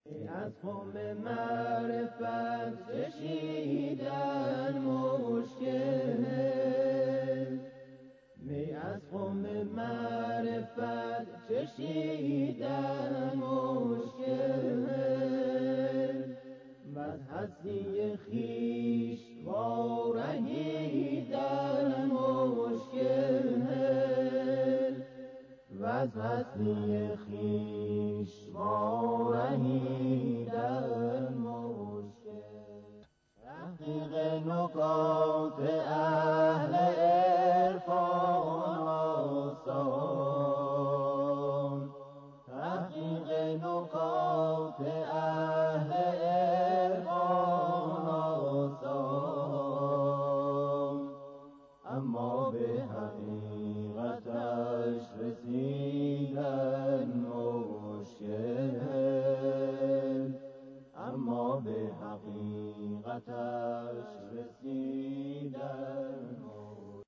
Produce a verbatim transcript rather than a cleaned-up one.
از خم معرفت چشیدن مشکل، می از خم معرفت چشیدن مشکل، وز هستی خویش وارهیدن مشکل، وز هستی خویش وارهیدن مشکل. تحقیق نکات اهل عرفان آسان، تحقیق نکات اهل عرفان آسان، اما به حقیقتش رسیدن مشکل، اما به حقیقتش رسیدن